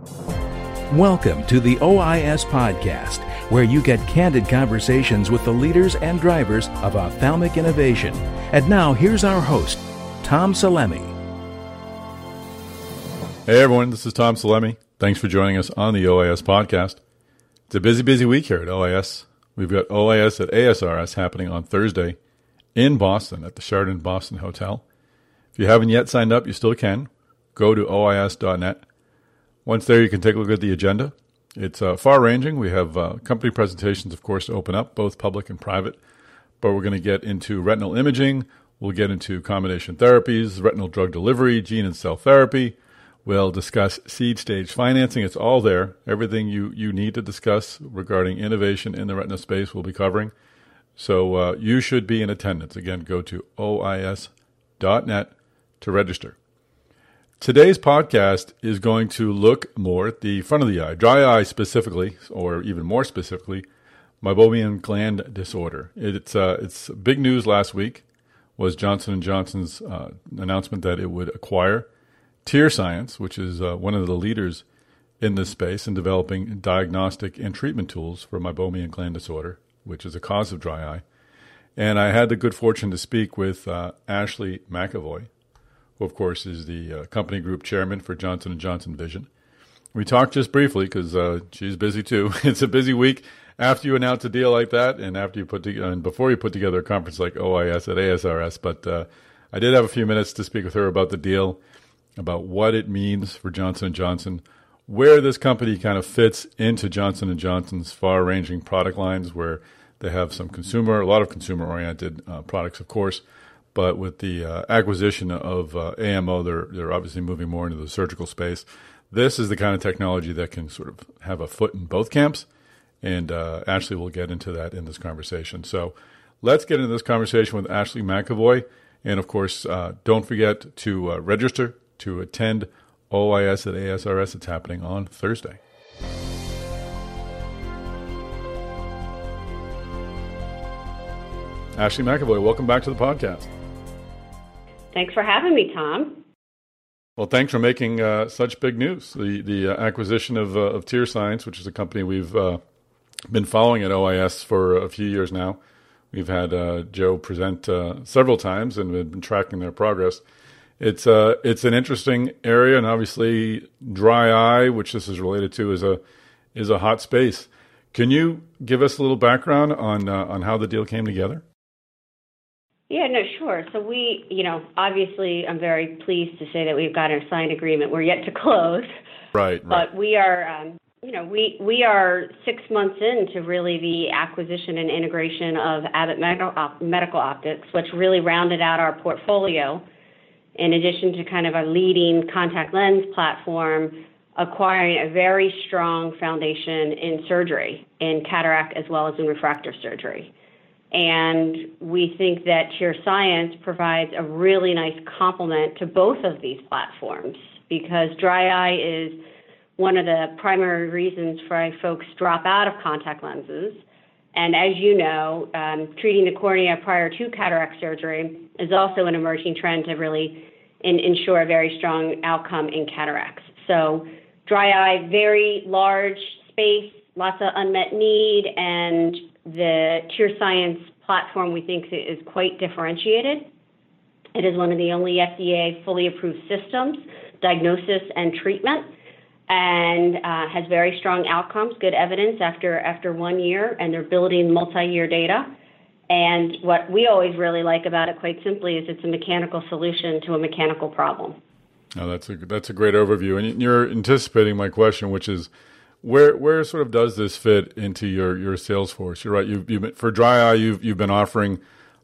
Welcome to the OIS Podcast, where you get candid conversations with the leaders and drivers of ophthalmic innovation. And now, here's our host, Tom Salemi. Hey everyone, this is Tom Salemi. Thanks for joining us on the OIS Podcast. It's a busy week here at OIS. We've got OIS at ASRS happening on Thursday in Boston at the Sheraton Boston Hotel. If you haven't yet signed up, you still can. Go to OIS.net. Once there, you can take a look at the agenda. It's far-ranging. We have company presentations, of course, to open up, both public and private. But we're going to get into retinal imaging. We'll get into combination therapies, retinal drug delivery, gene and cell therapy. We'll discuss seed-stage financing. It's all there. Everything you need to discuss regarding innovation in the retina space we'll be covering. So you should be in attendance. Again, go to OIS.net to register. Today's podcast is going to look more at the front of the eye, dry eye specifically, or even more specifically, meibomian gland disorder. It's big news last week was Johnson & Johnson's announcement that it would acquire TearScience, which is one of the leaders in this space in developing diagnostic and treatment tools for meibomian gland disorder, which is a cause of dry eye. And I had the good fortune to speak with Ashley McEvoy, who, of course, is the company group chairman for Johnson & Johnson Vision. We talked just briefly because she's busy too. It's a busy week after you announce a deal like that and after you and before you put together a conference like OIS at ASRS. But I did have a few minutes to speak with her about the deal, about what it means for Johnson & Johnson, where this company kind of fits into Johnson & Johnson's far-ranging product lines, where they have a lot of consumer-oriented products, of course. But with the acquisition of AMO, they're obviously moving more into the surgical space. This is the kind of technology that can sort of have a foot in both camps, and Ashley will get into that in this conversation. So let's get into this conversation with Ashley McEvoy. And, of course, don't forget to register to attend OIS at ASRS. It's happening on Thursday. Ashley McEvoy, welcome back to the podcast. Thanks for having me, Tom. Well, thanks for making such big news. The acquisition of TearScience, which is a company we've been following at OIS for a few years now. We've had Joe present several times and we've been tracking their progress. It's an interesting area, and obviously dry eye, which this is related to, is a hot space. Can you give us a little background on how the deal came together? Yeah, no, sure. So we, obviously I'm very pleased to say that we've got a signed agreement. We're yet to close. Right. But we are, we are 6 months into really the acquisition and integration of Abbott Medical Optics, which really rounded out our portfolio. In addition to kind of a leading contact lens platform, acquiring a very strong foundation in surgery, in cataract as well as in refractive surgery. And we think that TearScience provides a really nice complement to both of these platforms, because dry eye is one of the primary reasons why folks drop out of contact lenses. And as you know, treating the cornea prior to cataract surgery is also an emerging trend to really ensure a very strong outcome in cataracts. So dry eye, very large space, lots of unmet need, and the TearScience platform we think is quite differentiated. It is one of the only FDA fully approved systems, diagnosis and treatment, and has very strong outcomes, good evidence after 1 year, and they're building multi-year data. And what we always really like about it, quite simply, is it's a mechanical solution to a mechanical problem. Oh, that's a great overview. And you're anticipating my question, which is, where sort of does this fit into your sales force? You're right. You've for dry eye, you've been offering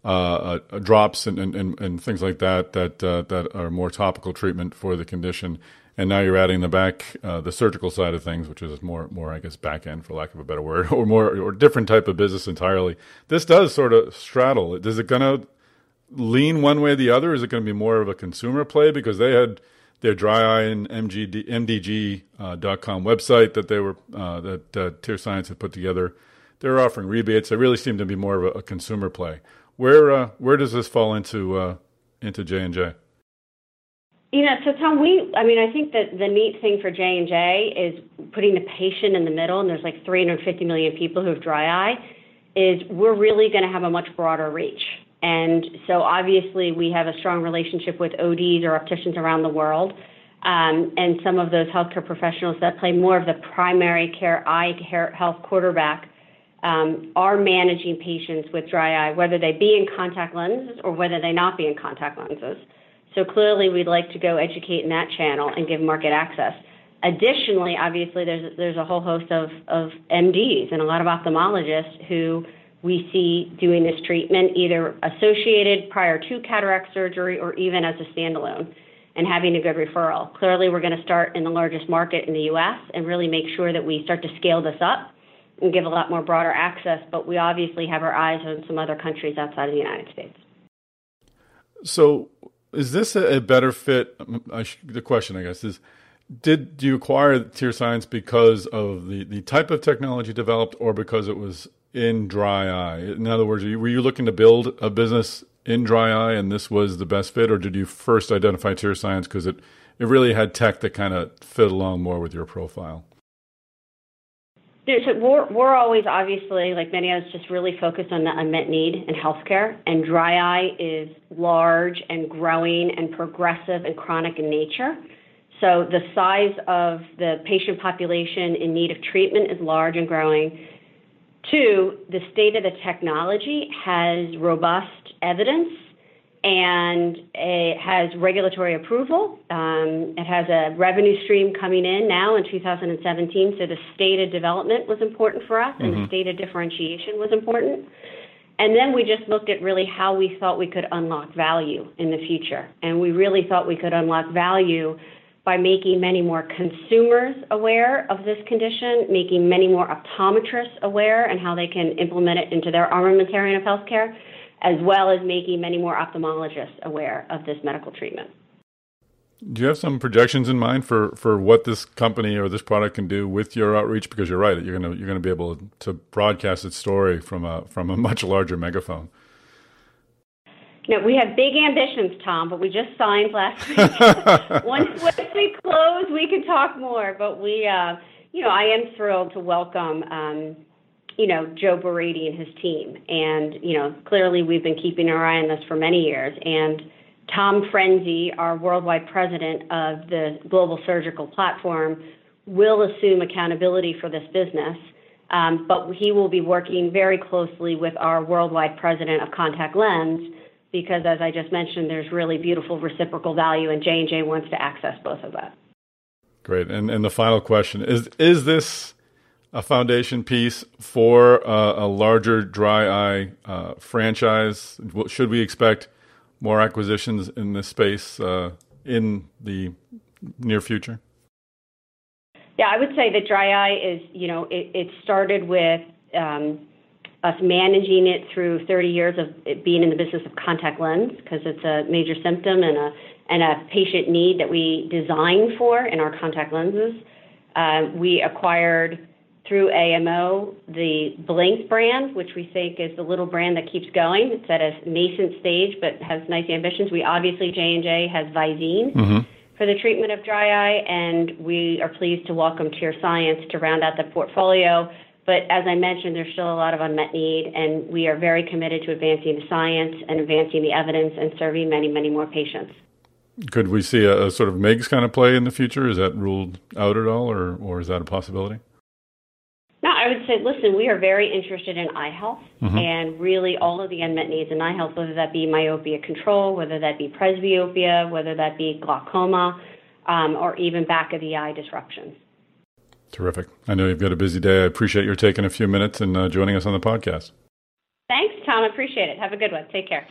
drops and things like that are more topical treatment for the condition, and now you're adding the surgical side of things, which is more I guess back end, for lack of a better word, or different type of business entirely. This does sort of straddle. Is it going to lean one way or the other? Is it going to be more of a consumer play, because they had their dry eye and MDG.com website that TearScience had put together? They're offering rebates. They really seem to be more of a consumer play. Where does this fall into J&J? So Tom, I think that the neat thing for J&J is putting the patient in the middle, and there's like 350 million people who have dry eye, is we're really going to have a much broader reach. And so obviously we have a strong relationship with ODs or opticians around the world, and some of those healthcare professionals that play more of the primary care eye care health quarterback are managing patients with dry eye, whether they be in contact lenses or whether they not be in contact lenses. So clearly, we'd like to go educate in that channel and give market access. Additionally, obviously, there's a whole host of MDs and a lot of ophthalmologists who we see doing this treatment either associated prior to cataract surgery or even as a standalone and having a good referral. Clearly, we're going to start in the largest market in the U.S. and really make sure that we start to scale this up and give a lot more broader access, but we obviously have our eyes on some other countries outside of the United States. So is this a better fit? The question, I guess, is do you acquire TearScience because of the type of technology developed or because it was in dry eye? In other words, were you looking to build a business in dry eye and this was the best fit, or did you first identify TearScience because it really had tech that kind of fit along more with your profile? So we're always, obviously, like many of us, just really focused on the unmet need in healthcare, and dry eye is large and growing and progressive and chronic in nature. So the size of the patient population in need of treatment is large and growing. Two, the state of the technology has robust evidence and it has regulatory approval. It has a revenue stream coming in now in 2017, so the state of development was important for us, and the state of differentiation was important. And then we just looked at really how we thought we could unlock value in the future. And we really thought we could unlock value by making many more consumers aware of this condition, making many more optometrists aware and how they can implement it into their armamentarium of healthcare, as well as making many more ophthalmologists aware of this medical treatment. Do you have some projections in mind for what this company or this product can do with your outreach? Because you're right, you're going to be able to broadcast its story from a much larger megaphone. We have big ambitions, Tom, but we just signed last week. Once we close, we can talk more. But I am thrilled to welcome Joe Berardi and his team. And, clearly we've been keeping our eye on this for many years. And Tom Frenzy, our worldwide president of the Global Surgical Platform, will assume accountability for this business. But he will be working very closely with our worldwide president of contact lens because, as I just mentioned, there's really beautiful reciprocal value, and J&J wants to access both of that. Great. And the final question, is this a foundation piece for a larger dry eye franchise? Should we expect more acquisitions in this space in the near future? Yeah, I would say that dry eye is, it started with us managing it through 30 years of it being in the business of contact lens because it's a major symptom and a patient need that we design for in our contact lenses. We acquired through AMO the Blink brand, which we think is the little brand that keeps going. It's at a nascent stage but has nice ambitions. We obviously, J&J has Visine for the treatment of dry eye, and we are pleased to welcome TearScience to round out the portfolio. But as I mentioned, there's still a lot of unmet need, and we are very committed to advancing the science and advancing the evidence and serving many, many more patients. Could we see a sort of MIGS kind of play in the future? Is that ruled out at all, or is that a possibility? No, I would say, listen, we are very interested in eye health and really all of the unmet needs in eye health, whether that be myopia control, whether that be presbyopia, whether that be glaucoma, or even back of the eye disruptions. Terrific. I know you've got a busy day. I appreciate your taking a few minutes and joining us on the podcast. Thanks, Tom. I appreciate it. Have a good one. Take care.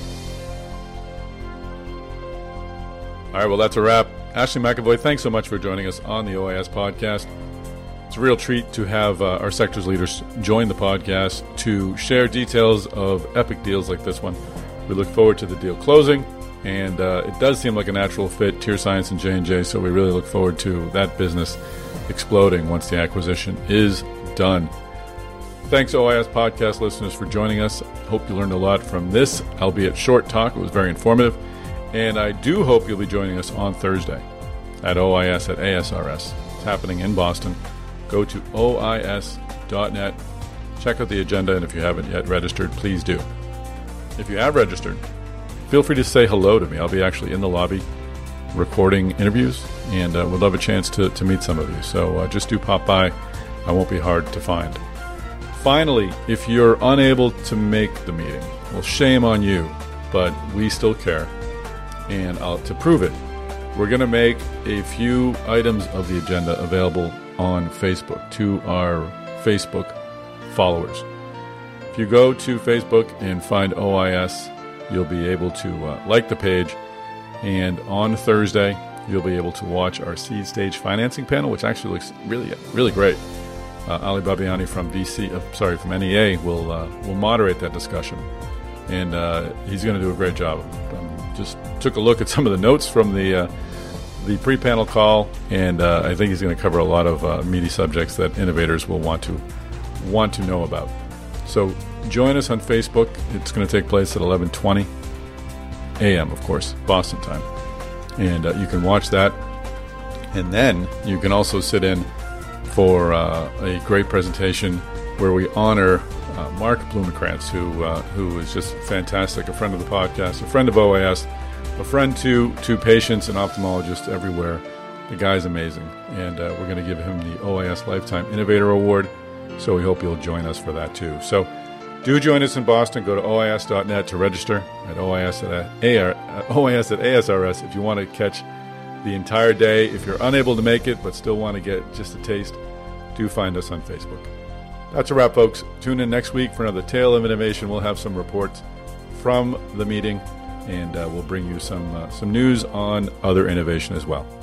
All right, well, that's a wrap. Ashley McAvoy, thanks so much for joining us on the OIS podcast. It's a real treat to have our sector's leaders join the podcast to share details of epic deals like this one. We look forward to the deal closing, and it does seem like a natural fit, TearScience and J&J, so we really look forward to that business exploding once the acquisition is done. Thanks, OIS podcast listeners, for joining us. Hope you learned a lot from this, albeit short talk. It was very informative. And I do hope you'll be joining us on Thursday at OIS at ASRS. It's happening in Boston. Go to OIS.net. Check out the agenda, and if you haven't yet registered, please do. If you have registered, feel free to say hello to me. I'll be actually in the lobby recording interviews, and would love a chance to meet some of you. So just do pop by. I won't be hard to find. Finally, if you're unable to make the meeting, well, shame on you, but we still care. And to prove it, we're going to make a few items of the agenda available on Facebook to our Facebook followers. If you go to Facebook and find OIS, you'll be able to like the page. And on Thursday, you'll be able to watch our seed stage financing panel, which actually looks really, really great. Ali Babiani from NEA will moderate that discussion, and he's going to do a great job. Just took a look at some of the notes from the pre-panel call, and I think he's going to cover a lot of meaty subjects that innovators will want to know about. So join us on Facebook. It's going to take place at 11:20 a.m., of course, Boston time, and you can watch that. And then you can also sit in for a great presentation where we honor Mark Blumenkrantz, who is just fantastic, a friend of the podcast, a friend of OIS, a friend to patients and ophthalmologists everywhere. The guy's amazing, and we're going to give him the OIS Lifetime Innovator Award, so we hope you'll join us for that too. So do join us in Boston. Go to OIS.net to register at OIS at ASRS if you want to catch the entire day. If you're unable to make it but still want to get just a taste, do find us on Facebook. That's a wrap, folks. Tune in next week for another Tale of Innovation. We'll have some reports from the meeting, and we'll bring you some news on other innovation as well.